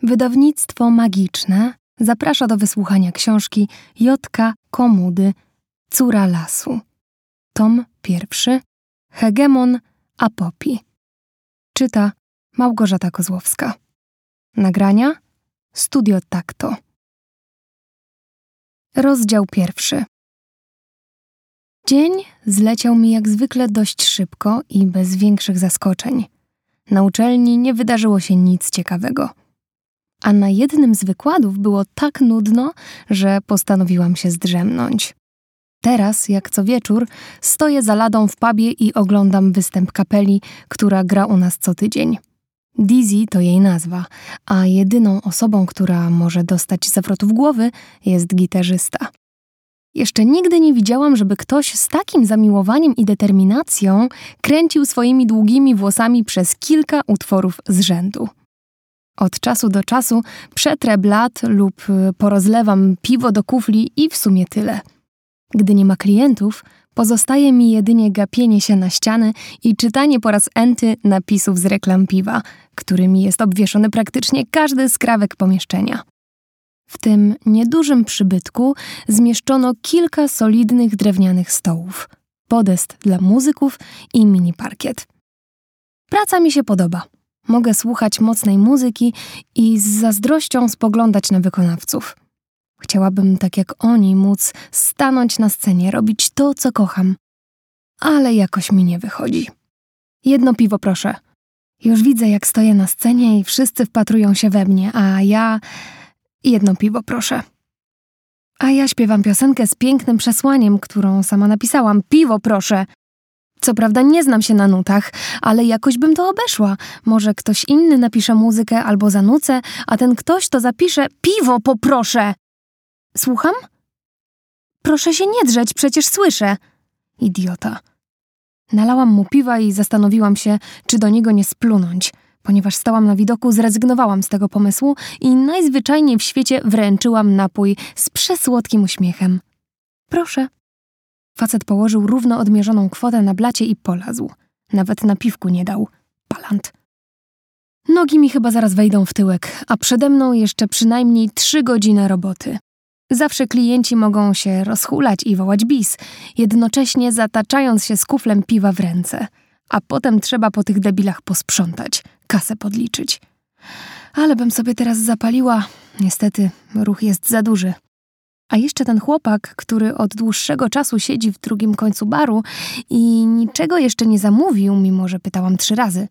Wydawnictwo Magiczne zaprasza do wysłuchania książki J.K. Komudy Córa lasu. Tom 1. Hegemon Apopi. Czyta Małgorzata Kozłowska. Nagrania Studio Takto. Rozdział 1. Dzień zleciał mi jak zwykle dość szybko i bez większych zaskoczeń. Na uczelni nie wydarzyło się nic ciekawego. A na jednym z wykładów było tak nudno, że postanowiłam się zdrzemnąć. Teraz, jak co wieczór, stoję za ladą w pubie i oglądam występ kapeli, która gra u nas co tydzień. Dizzy to jej nazwa, a jedyną osobą, która może dostać zawrotów głowy, jest gitarzysta. Jeszcze nigdy nie widziałam, żeby ktoś z takim zamiłowaniem i determinacją kręcił swoimi długimi włosami przez kilka utworów z rzędu. Od czasu do czasu przetrę blat lub porozlewam piwo do kufli i w sumie tyle. Gdy nie ma klientów, pozostaje mi jedynie gapienie się na ściany i czytanie po raz enty napisów z reklam piwa, którymi jest obwieszony praktycznie każdy skrawek pomieszczenia. W tym niedużym przybytku zmieszczono kilka solidnych drewnianych stołów, podest dla muzyków i mini parkiet. Praca mi się podoba. Mogę słuchać mocnej muzyki i z zazdrością spoglądać na wykonawców. Chciałabym, tak jak oni, móc stanąć na scenie, robić to, co kocham. Ale jakoś mi nie wychodzi. Jedno piwo, proszę. Już widzę, jak stoję na scenie i wszyscy wpatrują się we mnie, a ja... Jedno piwo, proszę. A ja śpiewam piosenkę z pięknym przesłaniem, którą sama napisałam. Piwo, proszę. Co prawda nie znam się na nutach, ale jakoś bym to obeszła. Może ktoś inny napisze muzykę albo zanucę, a ten ktoś to zapisze. Piwo, poproszę! Słucham? Proszę się nie drzeć, przecież słyszę. Idiota. Nalałam mu piwa i zastanowiłam się, czy do niego nie splunąć. Ponieważ stałam na widoku, zrezygnowałam z tego pomysłu i najzwyczajniej w świecie wręczyłam napój z przesłodkim uśmiechem. Proszę. Facet położył równo odmierzoną kwotę na blacie i polazł. Nawet napiwku nie dał. Palant. Nogi mi chyba zaraz wejdą w tyłek, a przede mną jeszcze przynajmniej 3 godziny roboty. Zawsze klienci mogą się rozhulać i wołać bis, jednocześnie zataczając się z kuflem piwa w ręce. A potem trzeba po tych debilach posprzątać, kasę podliczyć. Ale bym sobie teraz zapaliła. Niestety, ruch jest za duży. A jeszcze ten chłopak, który od dłuższego czasu siedzi w drugim końcu baru i niczego jeszcze nie zamówił, mimo że pytałam 3 razy.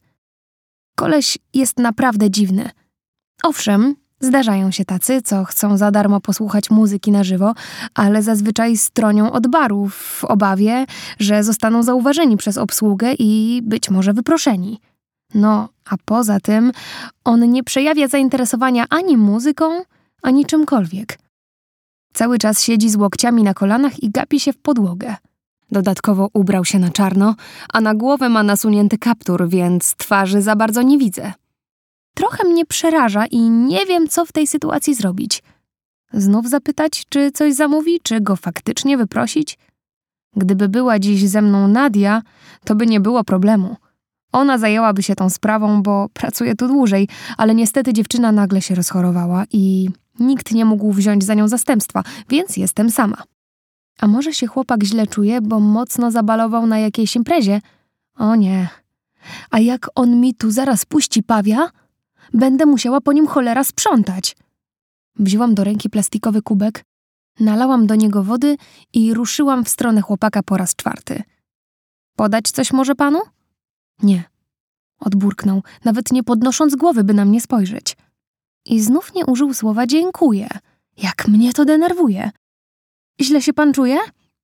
Koleś jest naprawdę dziwny. Owszem, zdarzają się tacy, co chcą za darmo posłuchać muzyki na żywo, ale zazwyczaj stronią od baru w obawie, że zostaną zauważeni przez obsługę i być może wyproszeni. No, a poza tym on nie przejawia zainteresowania ani muzyką, ani czymkolwiek. Cały czas siedzi z łokciami na kolanach i gapi się w podłogę. Dodatkowo ubrał się na czarno, a na głowę ma nasunięty kaptur, więc twarzy za bardzo nie widzę. Trochę mnie przeraża i nie wiem, co w tej sytuacji zrobić. Znów zapytać, czy coś zamówi, czy go faktycznie wyprosić? Gdyby była dziś ze mną Nadia, to by nie było problemu. Ona zajęłaby się tą sprawą, bo pracuje tu dłużej, ale niestety dziewczyna nagle się rozchorowała i nikt nie mógł wziąć za nią zastępstwa, więc jestem sama. A może się chłopak źle czuje, bo mocno zabalował na jakiejś imprezie? O nie. A jak on mi tu zaraz puści pawia, będę musiała po nim cholera sprzątać. Wzięłam do ręki plastikowy kubek, nalałam do niego wody i ruszyłam w stronę chłopaka po raz 4. Podać coś może panu? Nie. Odburknął, nawet nie podnosząc głowy, by na mnie spojrzeć. I znów nie użył słowa dziękuję. Jak mnie to denerwuje. Źle się pan czuje?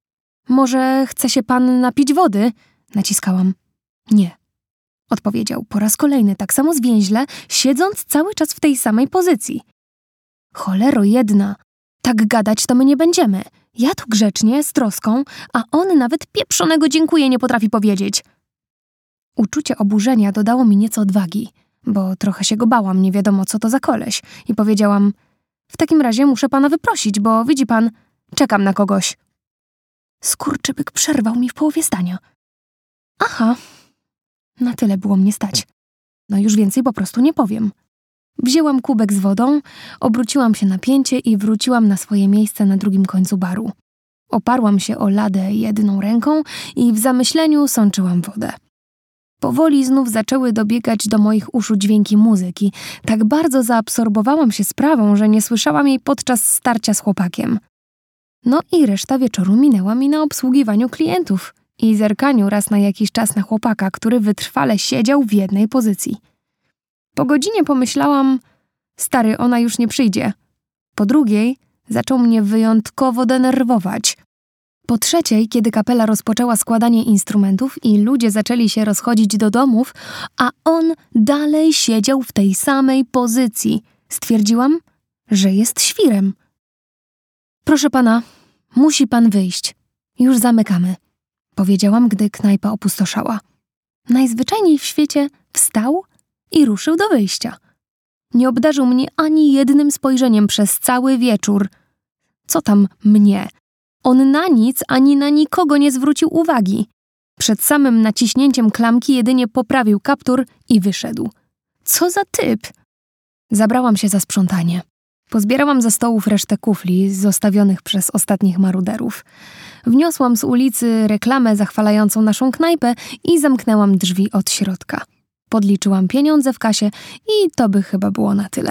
Może chce się pan napić wody? Naciskałam. Nie. Odpowiedział po raz kolejny tak samo zwięźle, siedząc cały czas w tej samej pozycji. Cholero jedna. Tak gadać to my nie będziemy. Ja tu grzecznie, z troską, a on nawet pieprzonego dziękuję nie potrafi powiedzieć. Uczucie oburzenia dodało mi nieco odwagi, bo trochę się go bałam, nie wiadomo co to za koleś. I powiedziałam, w takim razie muszę pana wyprosić, bo widzi pan, czekam na kogoś. Skurczybyk przerwał mi w połowie zdania. Aha, na tyle było mnie stać. No już więcej po prostu nie powiem. Wzięłam kubek z wodą, obróciłam się na pięcie i wróciłam na swoje miejsce na drugim końcu baru. Oparłam się o ladę jedną ręką i w zamyśleniu sączyłam wodę. Powoli znów zaczęły dobiegać do moich uszu dźwięki muzyki. Tak bardzo zaabsorbowałam się sprawą, że nie słyszałam jej podczas starcia z chłopakiem. No i reszta wieczoru minęła mi na obsługiwaniu klientów i zerkaniu raz na jakiś czas na chłopaka, który wytrwale siedział w jednej pozycji. Po godzinie pomyślałam, stary, ona już nie przyjdzie. Po drugiej zaczął mnie wyjątkowo denerwować. Po trzeciej, kiedy kapela rozpoczęła składanie instrumentów i ludzie zaczęli się rozchodzić do domów, a on dalej siedział w tej samej pozycji. Stwierdziłam, że jest świrem. Proszę pana, musi pan wyjść. Już zamykamy, powiedziałam, gdy knajpa opustoszała. Najzwyczajniej w świecie wstał i ruszył do wyjścia. Nie obdarzył mnie ani jednym spojrzeniem przez cały wieczór. Co tam mnie? On na nic ani na nikogo nie zwrócił uwagi. Przed samym naciśnięciem klamki jedynie poprawił kaptur i wyszedł. Co za typ! Zabrałam się za sprzątanie. Pozbierałam ze stołów resztę kufli zostawionych przez ostatnich maruderów. Wniosłam z ulicy reklamę zachwalającą naszą knajpę i zamknęłam drzwi od środka. Podliczyłam pieniądze w kasie i to by chyba było na tyle.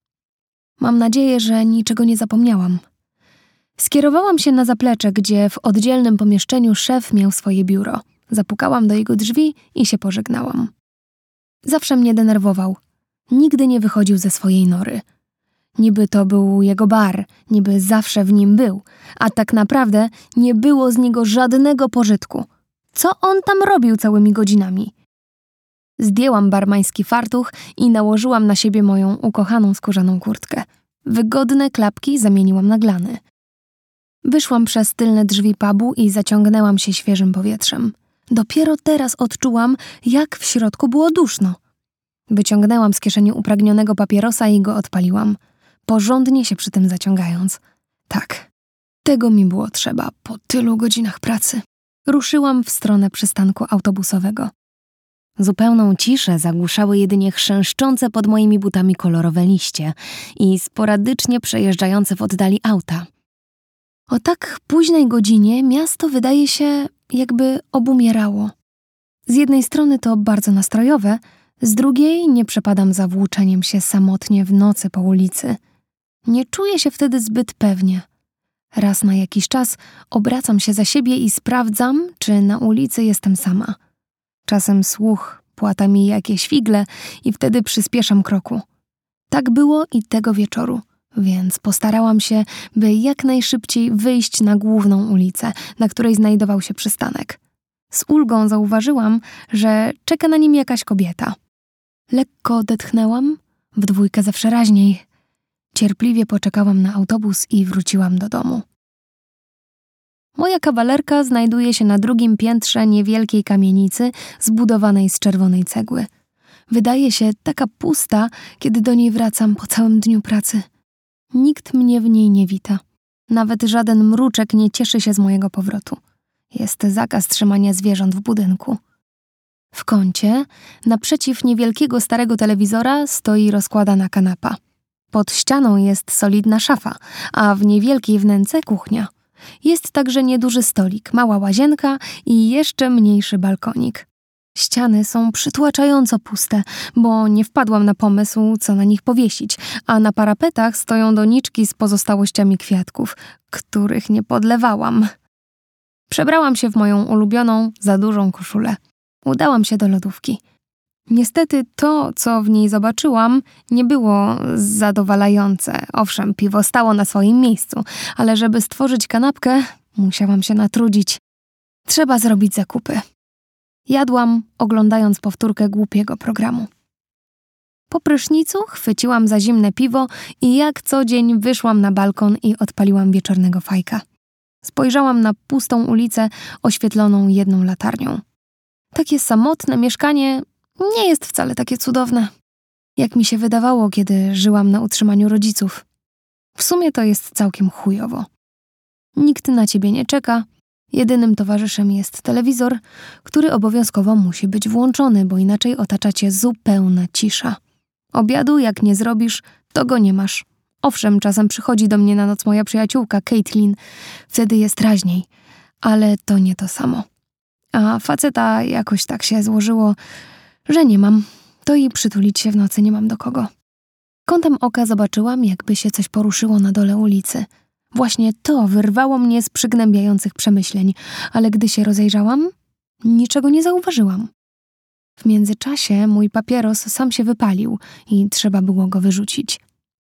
Mam nadzieję, że niczego nie zapomniałam. Skierowałam się na zaplecze, gdzie w oddzielnym pomieszczeniu szef miał swoje biuro. Zapukałam do jego drzwi i się pożegnałam. Zawsze mnie denerwował. Nigdy nie wychodził ze swojej nory. Niby to był jego bar, niby zawsze w nim był, a tak naprawdę nie było z niego żadnego pożytku. Co on tam robił całymi godzinami? Zdjęłam barmański fartuch i nałożyłam na siebie moją ukochaną skórzaną kurtkę. Wygodne klapki zamieniłam na glany. Wyszłam przez tylne drzwi pubu i zaciągnęłam się świeżym powietrzem. Dopiero teraz odczułam, jak w środku było duszno. Wyciągnęłam z kieszeni upragnionego papierosa i go odpaliłam, porządnie się przy tym zaciągając. Tak, tego mi było trzeba po tylu godzinach pracy. Ruszyłam w stronę przystanku autobusowego. Zupełną ciszę zagłuszały jedynie chrzęszczące pod moimi butami kolorowe liście i sporadycznie przejeżdżające w oddali auta. O tak późnej godzinie miasto wydaje się, jakby obumierało. Z jednej strony to bardzo nastrojowe, z drugiej nie przepadam za włóczeniem się samotnie w nocy po ulicy. Nie czuję się wtedy zbyt pewnie. Raz na jakiś czas obracam się za siebie i sprawdzam, czy na ulicy jestem sama. Czasem słuch płata mi jakieś figle i wtedy przyspieszam kroku. Tak było i tego wieczoru, więc postarałam się, by jak najszybciej wyjść na główną ulicę, na której znajdował się przystanek. Z ulgą zauważyłam, że czeka na nim jakaś kobieta. Lekko odetchnęłam, w dwójkę zawsze raźniej. Cierpliwie poczekałam na autobus i wróciłam do domu. Moja kawalerka znajduje się na drugim piętrze niewielkiej kamienicy zbudowanej z czerwonej cegły. Wydaje się taka pusta, kiedy do niej wracam po całym dniu pracy. Nikt mnie w niej nie wita. Nawet żaden mruczek nie cieszy się z mojego powrotu. Jest zakaz trzymania zwierząt w budynku. W kącie, naprzeciw niewielkiego starego telewizora, stoi rozkładana kanapa. Pod ścianą jest solidna szafa, a w niewielkiej wnęce kuchnia. Jest także nieduży stolik, mała łazienka i jeszcze mniejszy balkonik. Ściany są przytłaczająco puste, bo nie wpadłam na pomysł, co na nich powiesić, a na parapetach stoją doniczki z pozostałościami kwiatków, których nie podlewałam. Przebrałam się w moją ulubioną, za dużą koszulę. Udałam się do lodówki. Niestety to, co w niej zobaczyłam, nie było zadowalające. Owszem, piwo stało na swoim miejscu, ale żeby stworzyć kanapkę, musiałam się natrudzić. Trzeba zrobić zakupy. Jadłam, oglądając powtórkę głupiego programu. Po prysznicu chwyciłam za zimne piwo i jak co dzień wyszłam na balkon i odpaliłam wieczornego fajka. Spojrzałam na pustą ulicę oświetloną jedną latarnią. Takie samotne mieszkanie nie jest wcale takie cudowne, jak mi się wydawało, kiedy żyłam na utrzymaniu rodziców. W sumie to jest całkiem chujowo. Nikt na ciebie nie czeka, jedynym towarzyszem jest telewizor, który obowiązkowo musi być włączony, bo inaczej otacza cię zupełna cisza. Obiadu jak nie zrobisz, to go nie masz. Owszem, czasem przychodzi do mnie na noc moja przyjaciółka Caitlin. Wtedy jest raźniej, ale to nie to samo. A faceta jakoś tak się złożyło, że nie mam. To i przytulić się w nocy nie mam do kogo. Kątem oka zobaczyłam, jakby się coś poruszyło na dole ulicy. Właśnie to wyrwało mnie z przygnębiających przemyśleń, ale gdy się rozejrzałam, niczego nie zauważyłam. W międzyczasie mój papieros sam się wypalił i trzeba było go wyrzucić.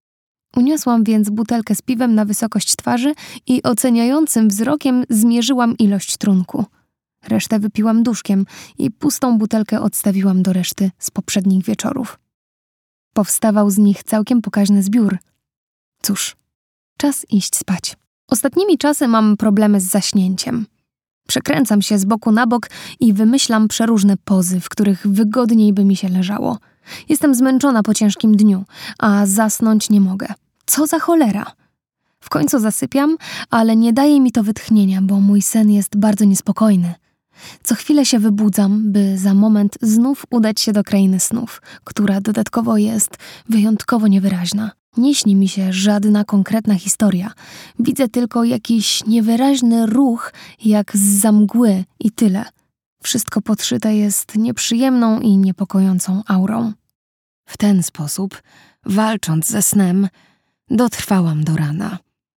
Uniosłam więc butelkę z piwem na wysokość twarzy i oceniającym wzrokiem zmierzyłam ilość trunku. Resztę wypiłam duszkiem i pustą butelkę odstawiłam do reszty z poprzednich wieczorów. Powstawał z nich całkiem pokaźny zbiór. Cóż, czas iść spać. Ostatnimi czasy mam problemy z zaśnięciem. Przekręcam się z boku na bok i wymyślam przeróżne pozy, w których wygodniej by mi się leżało. Jestem zmęczona po ciężkim dniu, a zasnąć nie mogę. Co za cholera? W końcu zasypiam, ale nie daje mi to wytchnienia, bo mój sen jest bardzo niespokojny. Co chwilę się wybudzam, by za moment znów udać się do krainy snów, która dodatkowo jest wyjątkowo niewyraźna. Nie śni mi się żadna konkretna historia. Widzę tylko jakiś niewyraźny ruch jak zza mgły i tyle. Wszystko podszyte jest nieprzyjemną i niepokojącą aurą. W ten sposób, walcząc ze snem, dotrwałam do rana.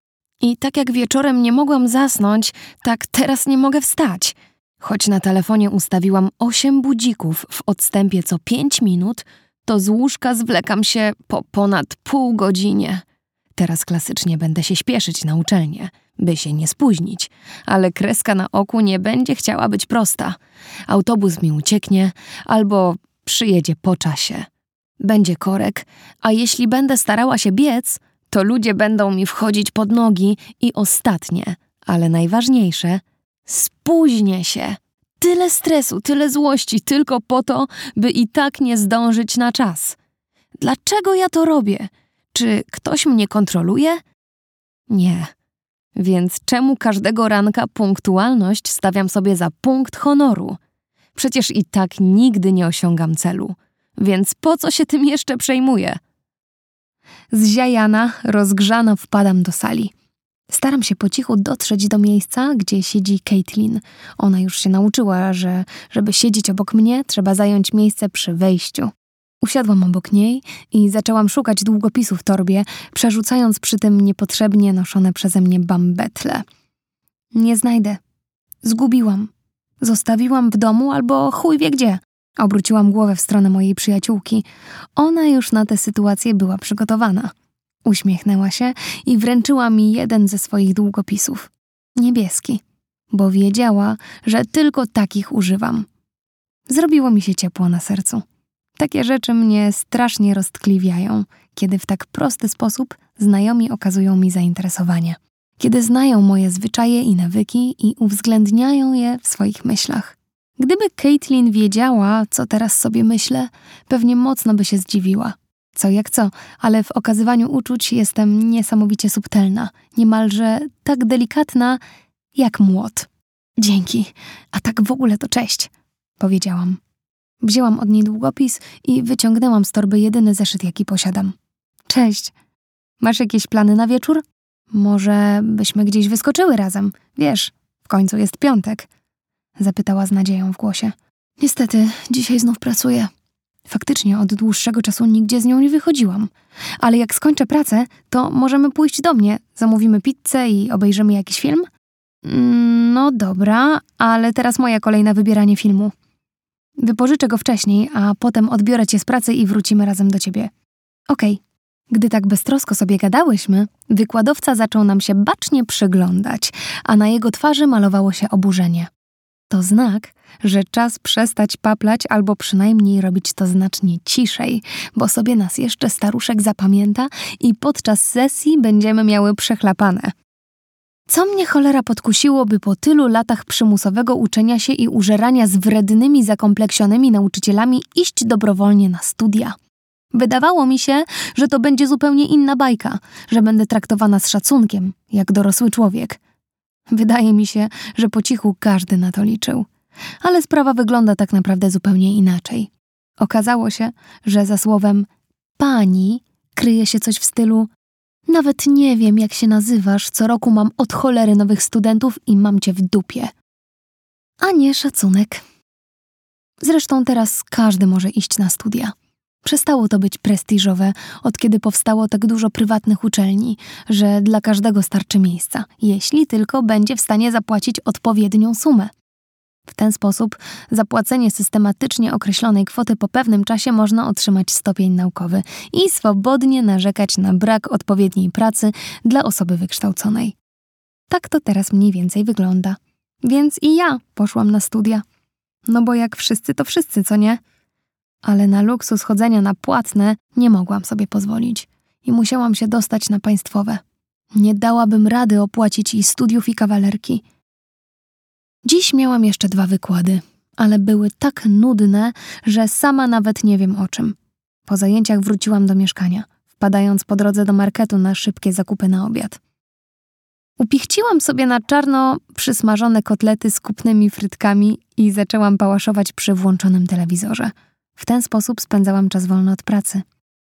I tak jak wieczorem nie mogłam zasnąć, tak teraz nie mogę wstać. Choć na telefonie ustawiłam 8 budzików w odstępie co 5 minut, to z łóżka zwlekam się po ponad pół godzinie. Teraz klasycznie będę się śpieszyć na uczelnię, by się nie spóźnić, ale kreska na oku nie będzie chciała być prosta. Autobus mi ucieknie albo przyjedzie po czasie. Będzie korek, a jeśli będę starała się biec, to ludzie będą mi wchodzić pod nogi i ostatnie, ale najważniejsze, spóźnię się. Tyle stresu, tyle złości, tylko po to, by i tak nie zdążyć na czas. Dlaczego ja to robię? Czy ktoś mnie kontroluje? Nie. Więc czemu każdego ranka punktualność stawiam sobie za punkt honoru? Przecież i tak nigdy nie osiągam celu. Więc po co się tym jeszcze przejmuję? Zziajana, rozgrzana wpadam do sali. Staram się po cichu dotrzeć do miejsca, gdzie siedzi Caitlin. Ona już się nauczyła, że żeby siedzieć obok mnie, trzeba zająć miejsce przy wejściu. Usiadłam obok niej i zaczęłam szukać długopisu w torbie, przerzucając przy tym niepotrzebnie noszone przeze mnie bambetle. Nie znajdę. Zgubiłam. Zostawiłam w domu albo chuj wie gdzie. Obróciłam głowę w stronę mojej przyjaciółki. Ona już na tę sytuację była przygotowana. Uśmiechnęła się i wręczyła mi jeden ze swoich długopisów. Niebieski, bo wiedziała, że tylko takich używam. Zrobiło mi się ciepło na sercu. Takie rzeczy mnie strasznie roztkliwiają, kiedy w tak prosty sposób znajomi okazują mi zainteresowanie. Kiedy znają moje zwyczaje i nawyki i uwzględniają je w swoich myślach. Gdyby Caitlin wiedziała, co teraz sobie myślę, pewnie mocno by się zdziwiła. Co jak co, ale w okazywaniu uczuć jestem niesamowicie subtelna, niemalże tak delikatna jak młot. Dzięki, a tak w ogóle to cześć, powiedziałam. Wzięłam od niej długopis i wyciągnęłam z torby jedyny zeszyt, jaki posiadam. Cześć. Masz jakieś plany na wieczór? Może byśmy gdzieś wyskoczyły razem? Wiesz, w końcu jest piątek. Zapytała z nadzieją w głosie. Niestety, dzisiaj znów pracuję. Faktycznie od dłuższego czasu nigdzie z nią nie wychodziłam. Ale jak skończę pracę, to możemy pójść do mnie. Zamówimy pizzę i obejrzymy jakiś film? No dobra, ale teraz moja kolej na wybieranie filmu. Wypożyczę go wcześniej, a potem odbiorę cię z pracy i wrócimy razem do ciebie. Okej. Gdy tak beztrosko sobie gadałyśmy, wykładowca zaczął nam się bacznie przyglądać, a na jego twarzy malowało się oburzenie. To znak, że czas przestać paplać albo przynajmniej robić to znacznie ciszej, bo sobie nas jeszcze staruszek zapamięta i podczas sesji będziemy miały przechlapane. Co mnie cholera podkusiło, by po tylu latach przymusowego uczenia się i użerania z wrednymi, zakompleksionymi nauczycielami iść dobrowolnie na studia? Wydawało mi się, że to będzie zupełnie inna bajka, że będę traktowana z szacunkiem, jak dorosły człowiek. Wydaje mi się, że po cichu każdy na to liczył. Ale sprawa wygląda tak naprawdę zupełnie inaczej. Okazało się, że za słowem pani kryje się coś w stylu: nawet nie wiem, jak się nazywasz, co roku mam od cholery nowych studentów i mam cię w dupie. A nie szacunek. Zresztą teraz każdy może iść na studia. Przestało to być prestiżowe, od kiedy powstało tak dużo prywatnych uczelni, że dla każdego starczy miejsca, jeśli tylko będzie w stanie zapłacić odpowiednią sumę. W ten sposób zapłacenie systematycznie określonej kwoty po pewnym czasie można otrzymać stopień naukowy i swobodnie narzekać na brak odpowiedniej pracy dla osoby wykształconej. Tak to teraz mniej więcej wygląda. Więc i ja poszłam na studia. No bo jak wszyscy, to wszyscy, co nie? Ale na luksus chodzenia na płatne nie mogłam sobie pozwolić i musiałam się dostać na państwowe. Nie dałabym rady opłacić i studiów, i kawalerki. Dziś miałam jeszcze 2 wykłady, ale były tak nudne, że sama nawet nie wiem o czym. Po zajęciach wróciłam do mieszkania, wpadając po drodze do marketu na szybkie zakupy na obiad. Upichciłam sobie na czarno przysmażone kotlety z kupnymi frytkami i zaczęłam pałaszować przy włączonym telewizorze. W ten sposób spędzałam czas wolny od pracy.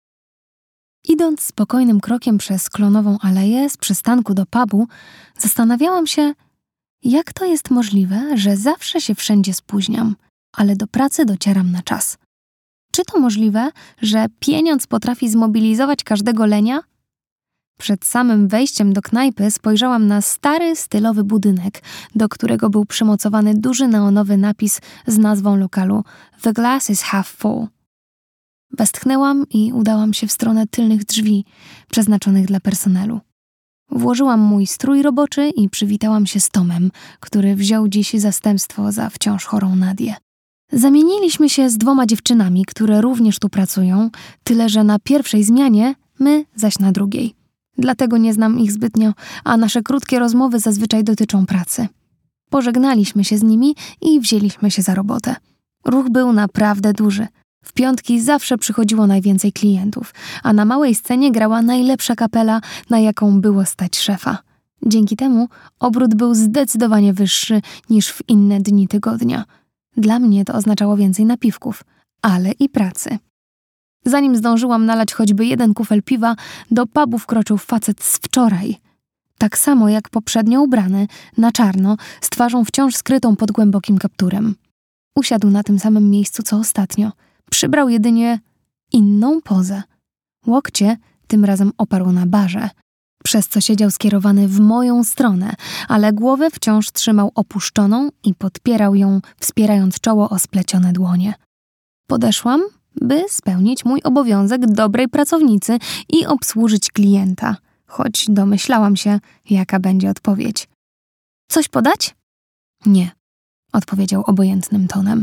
Idąc spokojnym krokiem przez Klonową Aleję z przystanku do pubu, zastanawiałam się, jak to jest możliwe, że zawsze się wszędzie spóźniam, ale do pracy docieram na czas. Czy to możliwe, że pieniądz potrafi zmobilizować każdego lenia? Przed samym wejściem do knajpy spojrzałam na stary, stylowy budynek, do którego był przymocowany duży neonowy napis z nazwą lokalu The Glass is Half Full. Westchnęłam i udałam się w stronę tylnych drzwi, przeznaczonych dla personelu. Włożyłam mój strój roboczy i przywitałam się z Tomem, który wziął dziś zastępstwo za wciąż chorą Nadię. Zamieniliśmy się z 2 dziewczynami, które również tu pracują, tyle że na pierwszej zmianie, my zaś na drugiej. Dlatego nie znam ich zbytnio, a nasze krótkie rozmowy zazwyczaj dotyczą pracy. Pożegnaliśmy się z nimi i wzięliśmy się za robotę. Ruch był naprawdę duży. W piątki zawsze przychodziło najwięcej klientów, a na małej scenie grała najlepsza kapela, na jaką było stać szefa. Dzięki temu obrót był zdecydowanie wyższy niż w inne dni tygodnia. Dla mnie to oznaczało więcej napiwków, ale i pracy. Zanim zdążyłam nalać choćby 1 kufel piwa, do pubu wkroczył facet z wczoraj. Tak samo jak poprzednio ubrany, na czarno, z twarzą wciąż skrytą pod głębokim kapturem. Usiadł na tym samym miejscu co ostatnio. Przybrał jedynie inną pozę. Łokcie tym razem oparł na barze, przez co siedział skierowany w moją stronę, ale głowę wciąż trzymał opuszczoną i podpierał ją, wspierając czoło o splecione dłonie. Podeszłam, by spełnić mój obowiązek dobrej pracownicy i obsłużyć klienta, choć domyślałam się, jaka będzie odpowiedź. Coś podać? Nie, odpowiedział obojętnym tonem.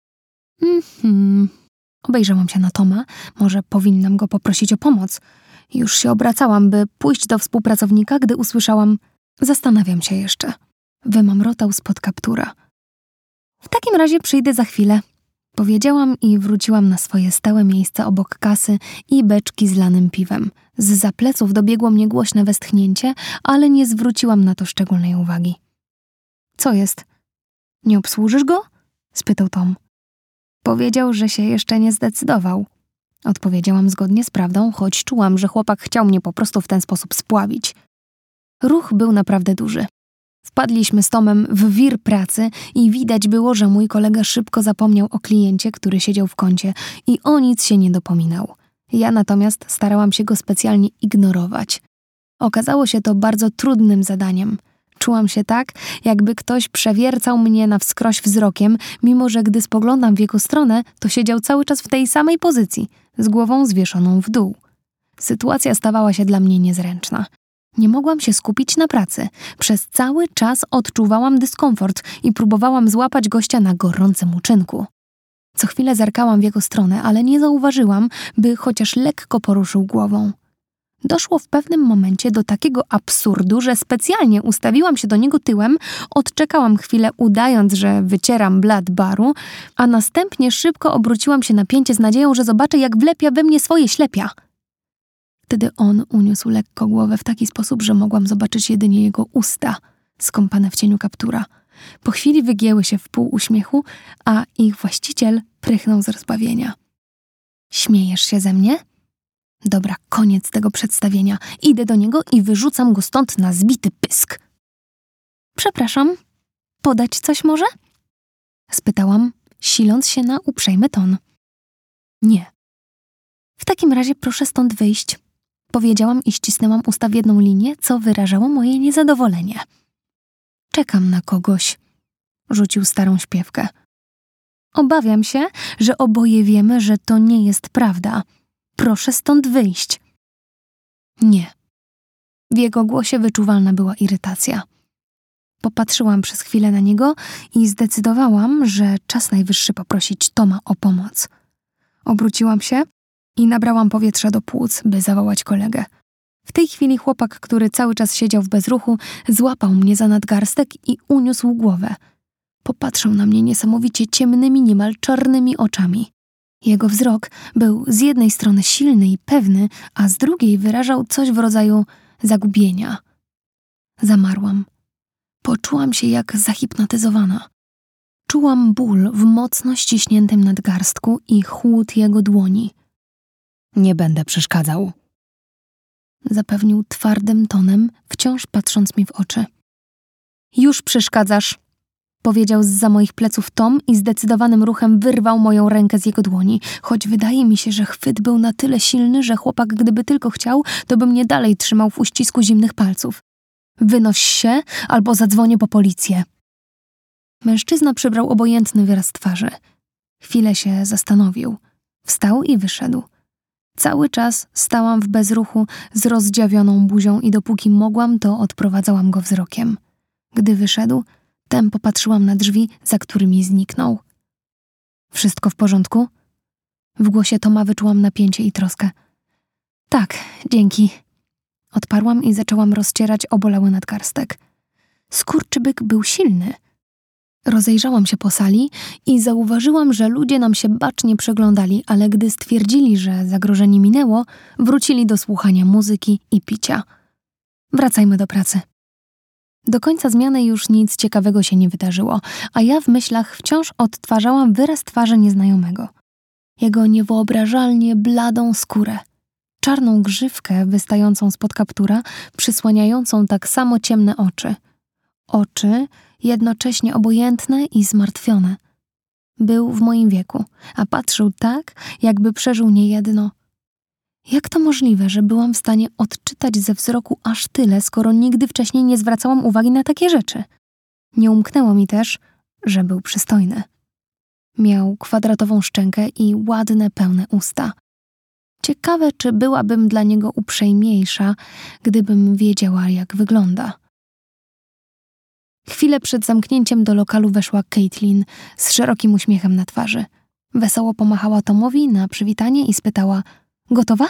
Obejrzałam się na Toma, może powinnam go poprosić o pomoc. Już się obracałam, by pójść do współpracownika, gdy usłyszałam: zastanawiam się jeszcze. Wymamrotał spod kaptura. W takim razie przyjdę za chwilę. Powiedziałam i wróciłam na swoje stałe miejsce obok kasy i beczki z lanym piwem. Zza pleców dobiegło mnie głośne westchnięcie, ale nie zwróciłam na to szczególnej uwagi. Co jest? Nie obsłużysz go? Spytał Tom. Powiedział, że się jeszcze nie zdecydował. Odpowiedziałam zgodnie z prawdą, choć czułam, że chłopak chciał mnie po prostu w ten sposób spławić. Ruch był naprawdę duży. Wpadliśmy z Tomem w wir pracy i widać było, że mój kolega szybko zapomniał o kliencie, który siedział w kącie i o nic się nie dopominał. Ja natomiast starałam się go specjalnie ignorować. Okazało się to bardzo trudnym zadaniem. Czułam się tak, jakby ktoś przewiercał mnie na wskroś wzrokiem, mimo że gdy spoglądam w jego stronę, to siedział cały czas w tej samej pozycji, z głową zwieszoną w dół. Sytuacja stawała się dla mnie niezręczna. Nie mogłam się skupić na pracy. Przez cały czas odczuwałam dyskomfort i próbowałam złapać gościa na gorącym uczynku. Co chwilę zerkałam w jego stronę, ale nie zauważyłam, by chociaż lekko poruszył głową. Doszło w pewnym momencie do takiego absurdu, że specjalnie ustawiłam się do niego tyłem, odczekałam chwilę, udając, że wycieram blat baru, a następnie szybko obróciłam się na pięcie z nadzieją, że zobaczę, jak wlepia we mnie swoje ślepia. Wtedy on uniósł lekko głowę w taki sposób, że mogłam zobaczyć jedynie jego usta, skąpane w cieniu kaptura. Po chwili wygięły się w pół uśmiechu, a ich właściciel prychnął z rozbawienia. Śmiejesz się ze mnie? Dobra, koniec tego przedstawienia. Idę do niego i wyrzucam go stąd na zbity pysk. Przepraszam, podać coś może? Spytałam, siląc się na uprzejmy ton. Nie. W takim razie proszę stąd wyjść. Powiedziałam i ścisnęłam usta w jedną linię, co wyrażało moje niezadowolenie. Czekam na kogoś, rzucił starą śpiewkę. Obawiam się, że oboje wiemy, że to nie jest prawda. Proszę stąd wyjść. Nie. W jego głosie wyczuwalna była irytacja. Popatrzyłam przez chwilę na niego i zdecydowałam, że czas najwyższy poprosić Toma o pomoc. Obróciłam się i nabrałam powietrza do płuc, by zawołać kolegę. W tej chwili chłopak, który cały czas siedział w bezruchu, złapał mnie za nadgarstek i uniósł głowę. Popatrzył na mnie niesamowicie ciemnymi, niemal czarnymi oczami. Jego wzrok był z jednej strony silny i pewny, a z drugiej wyrażał coś w rodzaju zagubienia. Zamarłam. Poczułam się jak zahipnotyzowana. Czułam ból w mocno ściśniętym nadgarstku i chłód jego dłoni. Nie będę przeszkadzał. Zapewnił twardym tonem, wciąż patrząc mi w oczy. Już przeszkadzasz, powiedział zza moich pleców Tom i zdecydowanym ruchem wyrwał moją rękę z jego dłoni, choć wydaje mi się, że chwyt był na tyle silny, że chłopak, gdyby tylko chciał, to by mnie dalej trzymał w uścisku zimnych palców. Wynoś się, albo zadzwonię po policję. Mężczyzna przybrał obojętny wyraz twarzy. Chwilę się zastanowił. Wstał i wyszedł. Cały czas stałam w bezruchu z rozdziawioną buzią i dopóki mogłam, to odprowadzałam go wzrokiem. Gdy wyszedł, tempo patrzyłam na drzwi, za którymi zniknął. Wszystko w porządku? W głosie Toma wyczułam napięcie i troskę. Tak, dzięki. Odparłam i zaczęłam rozcierać obolały nadgarstek. Skurczybyk był silny. Rozejrzałam się po sali i zauważyłam, że ludzie nam się bacznie przyglądali, ale gdy stwierdzili, że zagrożenie minęło, wrócili do słuchania muzyki i picia. Wracajmy do pracy. Do końca zmiany już nic ciekawego się nie wydarzyło, a ja w myślach wciąż odtwarzałam wyraz twarzy nieznajomego. Jego niewyobrażalnie bladą skórę. Czarną grzywkę wystającą spod kaptura, przysłaniającą tak samo ciemne oczy. Oczy jednocześnie obojętne i zmartwione. Był w moim wieku, a patrzył tak, jakby przeżył niejedno. Jak to możliwe, że byłam w stanie odczytać ze wzroku aż tyle, skoro nigdy wcześniej nie zwracałam uwagi na takie rzeczy? Nie umknęło mi też, że był przystojny. Miał kwadratową szczękę i ładne, pełne usta. Ciekawe, czy byłabym dla niego uprzejmiejsza, gdybym wiedziała, jak wygląda. Chwilę przed zamknięciem do lokalu weszła Caitlin z szerokim uśmiechem na twarzy. Wesoło pomachała Tomowi na przywitanie i spytała: gotowa?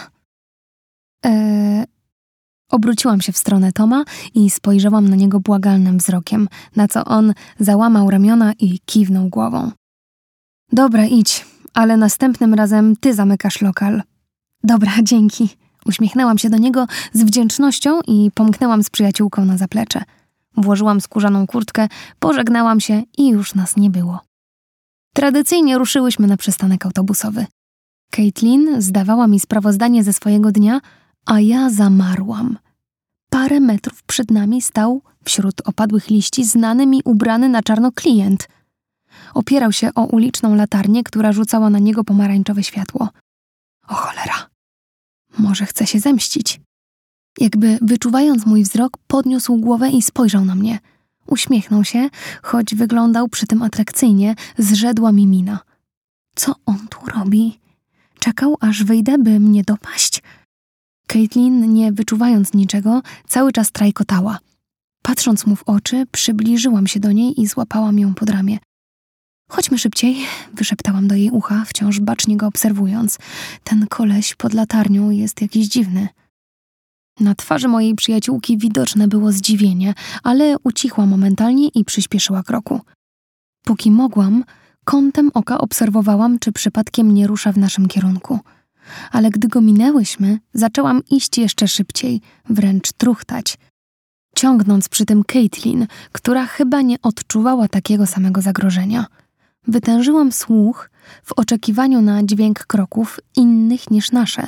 Obróciłam się w stronę Toma i spojrzałam na niego błagalnym wzrokiem, na co on załamał ramiona i kiwnął głową. Dobra, idź, ale następnym razem ty zamykasz lokal. Dobra, dzięki. Uśmiechnęłam się do niego z wdzięcznością i pomknęłam z przyjaciółką na zaplecze. Włożyłam skórzaną kurtkę, pożegnałam się i już nas nie było. Tradycyjnie ruszyłyśmy na przystanek autobusowy. Caitlin zdawała mi sprawozdanie ze swojego dnia, a ja zamarłam. Parę metrów przed nami stał, wśród opadłych liści, znany mi ubrany na czarno klient. Opierał się o uliczną latarnię, która rzucała na niego pomarańczowe światło. O cholera! Może chce się zemścić. Jakby wyczuwając mój wzrok, podniósł głowę i spojrzał na mnie. Uśmiechnął się, choć wyglądał przy tym atrakcyjnie, zrzedła mi mina. Co on tu robi? Czekał, aż wyjdę, by mnie dopaść? Caitlin, nie wyczuwając niczego, cały czas trajkotała. Patrząc mu w oczy, przybliżyłam się do niej i złapałam ją pod ramię. Chodźmy szybciej, wyszeptałam do jej ucha, wciąż bacznie go obserwując. Ten koleś pod latarnią jest jakiś dziwny. Na twarzy mojej przyjaciółki widoczne było zdziwienie, ale ucichła momentalnie i przyspieszyła kroku. Póki mogłam, kątem oka obserwowałam, czy przypadkiem nie rusza w naszym kierunku. Ale gdy go minęłyśmy, zaczęłam iść jeszcze szybciej, wręcz truchtać. Ciągnąc przy tym Caitlin, która chyba nie odczuwała takiego samego zagrożenia. Wytężyłam słuch w oczekiwaniu na dźwięk kroków innych niż nasze,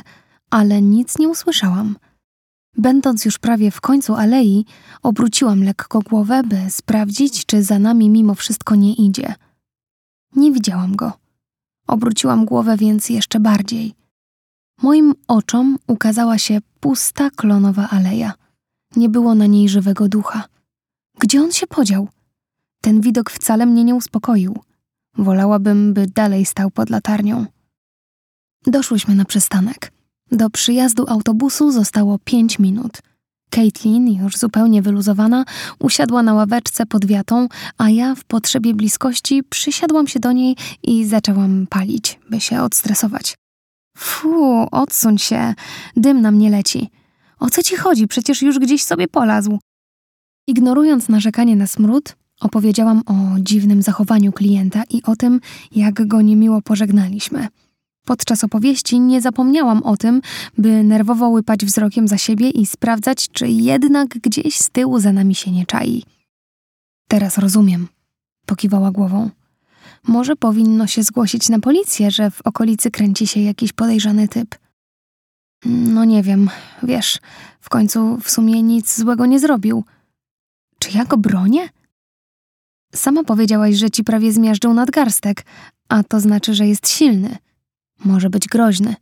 ale nic nie usłyszałam. Będąc już prawie w końcu alei, obróciłam lekko głowę, by sprawdzić, czy za nami mimo wszystko nie idzie. Nie widziałam go. Obróciłam głowę więc jeszcze bardziej. Moim oczom ukazała się pusta klonowa aleja. Nie było na niej żywego ducha. Gdzie on się podział? Ten widok wcale mnie nie uspokoił. Wolałabym, by dalej stał pod latarnią. Doszłyśmy na przystanek. Do przyjazdu autobusu zostało 5 minut. Caitlin, już zupełnie wyluzowana, usiadła na ławeczce pod wiatą, a ja w potrzebie bliskości przysiadłam się do niej i zaczęłam palić, by się odstresować. Fu, odsuń się, dym na mnie leci. O co ci chodzi? Przecież już gdzieś sobie polazł. Ignorując narzekanie na smród, opowiedziałam o dziwnym zachowaniu klienta i o tym, jak go niemiło pożegnaliśmy. Podczas opowieści nie zapomniałam o tym, by nerwowo łypać wzrokiem za siebie i sprawdzać, czy jednak gdzieś z tyłu za nami się nie czai. Teraz rozumiem, pokiwała głową. Może powinno się zgłosić na policję, że w okolicy kręci się jakiś podejrzany typ. No nie wiem, wiesz, w końcu w sumie nic złego nie zrobił. Czy ja go bronię? Sama powiedziałaś, że ci prawie zmiażdżył nadgarstek, a to znaczy, że jest silny. Może być groźny.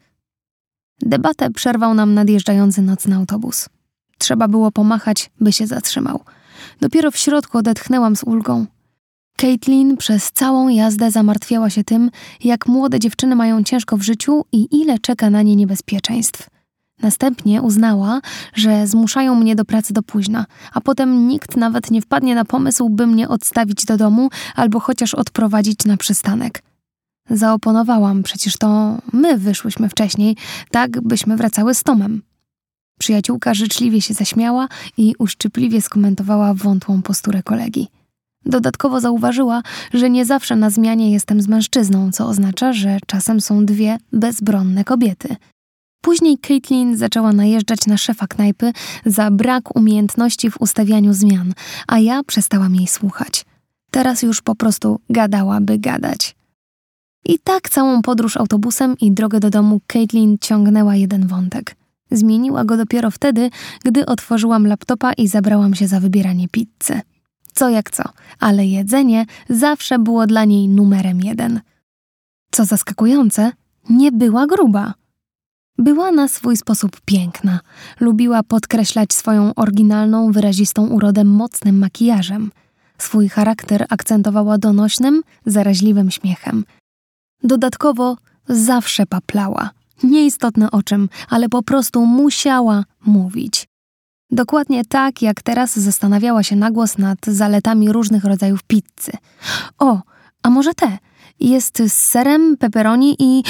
Debatę przerwał nam nadjeżdżający nocny autobus. Trzeba było pomachać, by się zatrzymał. Dopiero w środku odetchnęłam z ulgą. Caitlin przez całą jazdę zamartwiała się tym, jak młode dziewczyny mają ciężko w życiu i ile czeka na nie niebezpieczeństw. Następnie uznała, że zmuszają mnie do pracy do późna, a potem nikt nawet nie wpadnie na pomysł, by mnie odstawić do domu albo chociaż odprowadzić na przystanek. Zaoponowałam, przecież to my wyszłyśmy wcześniej, tak byśmy wracały z Tomem. Przyjaciółka życzliwie się zaśmiała i uszczypliwie skomentowała wątłą posturę kolegi. Dodatkowo zauważyła, że nie zawsze na zmianie jestem z mężczyzną, co oznacza, że czasem są dwie bezbronne kobiety. Później Caitlin zaczęła najeżdżać na szefa knajpy za brak umiejętności w ustawianiu zmian, a ja przestałam jej słuchać. Teraz już po prostu gadała, by gadać. I tak całą podróż autobusem i drogę do domu Caitlin ciągnęła jeden wątek. Zmieniła go dopiero wtedy, gdy otworzyłam laptopa i zabrałam się za wybieranie pizzy. Co jak co, ale jedzenie zawsze było dla niej numerem 1. Co zaskakujące, nie była gruba. Była na swój sposób piękna. Lubiła podkreślać swoją oryginalną, wyrazistą urodę mocnym makijażem. Swój charakter akcentowała donośnym, zaraźliwym śmiechem. Dodatkowo zawsze paplała. Nieistotne o czym, ale po prostu musiała mówić. Dokładnie tak, jak teraz zastanawiała się na głos nad zaletami różnych rodzajów pizzy. O, a może te? Jest z serem, pepperoni i...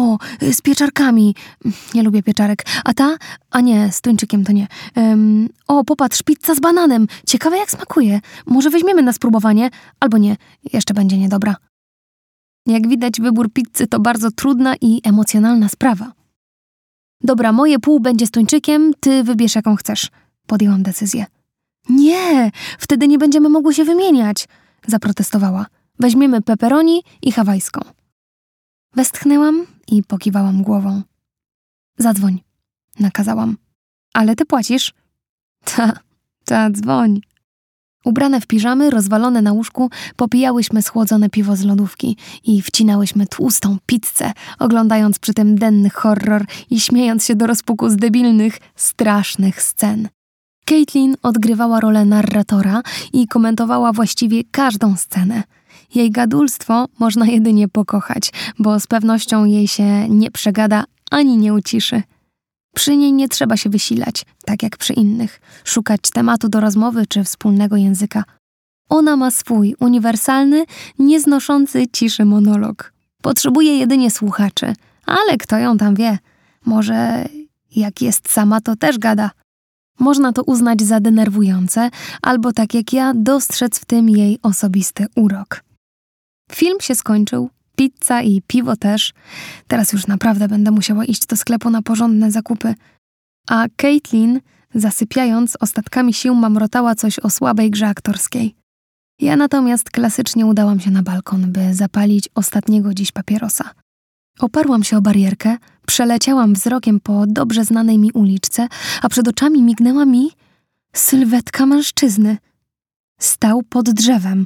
z pieczarkami. Nie lubię pieczarek. A ta? A nie, z tuńczykiem to nie. Popatrz, pizza z bananem. Ciekawe jak smakuje. Może weźmiemy na spróbowanie? Albo nie, jeszcze będzie niedobra. Jak widać, wybór pizzy to bardzo trudna i emocjonalna sprawa. Dobra, moje pół będzie z tuńczykiem, ty wybierz jaką chcesz. Podjęłam decyzję. Nie, wtedy nie będziemy mogły się wymieniać, zaprotestowała. Weźmiemy pepperoni i hawajską. Westchnęłam i pokiwałam głową. Zadzwoń, nakazałam. Ale ty płacisz? Ta, dzwoń. Ubrane w piżamy, rozwalone na łóżku, popijałyśmy schłodzone piwo z lodówki i wcinałyśmy tłustą pizzę, oglądając przy tym denny horror i śmiejąc się do rozpuku z debilnych, strasznych scen. Caitlin odgrywała rolę narratora i komentowała właściwie każdą scenę. Jej gadulstwo można jedynie pokochać, bo z pewnością jej się nie przegada ani nie uciszy. Przy niej nie trzeba się wysilać, tak jak przy innych, szukać tematu do rozmowy czy wspólnego języka. Ona ma swój uniwersalny, nieznoszący ciszy monolog. Potrzebuje jedynie słuchaczy, ale kto ją tam wie? Może jak jest sama, to też gada. Można to uznać za denerwujące, albo tak jak ja, dostrzec w tym jej osobisty urok. Film się skończył, pizza i piwo też. Teraz już naprawdę będę musiała iść do sklepu na porządne zakupy. A Caitlin, zasypiając, ostatkami sił mamrotała coś o słabej grze aktorskiej. Ja natomiast klasycznie udałam się na balkon, by zapalić ostatniego dziś papierosa. Oparłam się o barierkę, Przeleciałam wzrokiem po dobrze znanej mi uliczce, a przed oczami mignęła mi sylwetka mężczyzny. Stał pod drzewem.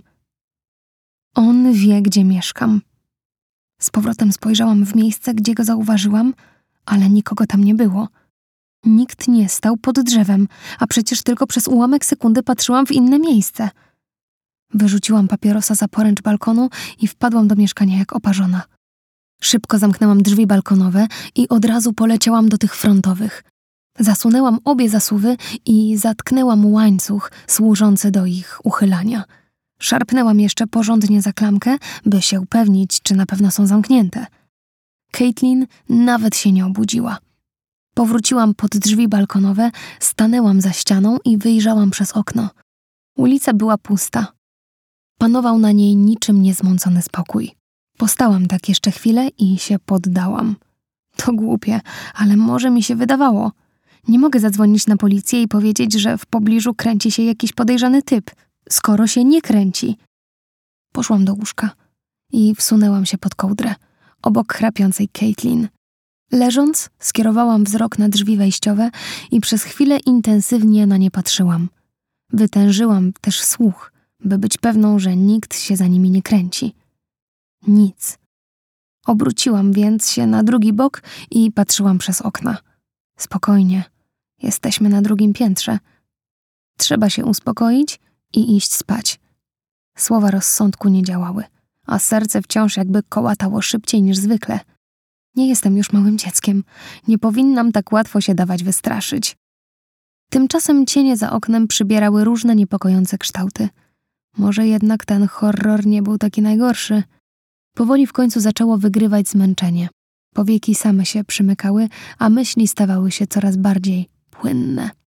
On wie, gdzie mieszkam. Z powrotem spojrzałam w miejsce, gdzie go zauważyłam, ale nikogo tam nie było. Nikt nie stał pod drzewem, a przecież tylko przez ułamek sekundy patrzyłam w inne miejsce. Wyrzuciłam papierosa za poręcz balkonu i wpadłam do mieszkania jak oparzona. Szybko zamknęłam drzwi balkonowe i od razu poleciałam do tych frontowych. Zasunęłam obie zasuwy i zatknęłam łańcuch służący do ich uchylania. Szarpnęłam jeszcze porządnie za klamkę, by się upewnić, czy na pewno są zamknięte. Caitlin nawet się nie obudziła. Powróciłam pod drzwi balkonowe, stanęłam za ścianą i wyjrzałam przez okno. Ulica była pusta. Panował na niej niczym niezmącony spokój. Postałam tak jeszcze chwilę i się poddałam. To głupie, ale może mi się wydawało. Nie mogę zadzwonić na policję i powiedzieć, że w pobliżu kręci się jakiś podejrzany typ, skoro się nie kręci. Poszłam do łóżka i wsunęłam się pod kołdrę, obok chrapiącej Caitlin. Leżąc, skierowałam wzrok na drzwi wejściowe i przez chwilę intensywnie na nie patrzyłam. Wytężyłam też słuch, by być pewną, że nikt się za nimi nie kręci. Nic. Obróciłam więc się na drugi bok i patrzyłam przez okna. Spokojnie. Jesteśmy na drugim piętrze. Trzeba się uspokoić i iść spać. Słowa rozsądku nie działały, a serce wciąż jakby kołatało szybciej niż zwykle. Nie jestem już małym dzieckiem. Nie powinnam tak łatwo się dawać wystraszyć. Tymczasem cienie za oknem przybierały różne niepokojące kształty. Może jednak ten horror nie był taki najgorszy. Powoli w końcu zaczęło wygrywać zmęczenie. Powieki same się przymykały, a myśli stawały się coraz bardziej płynne.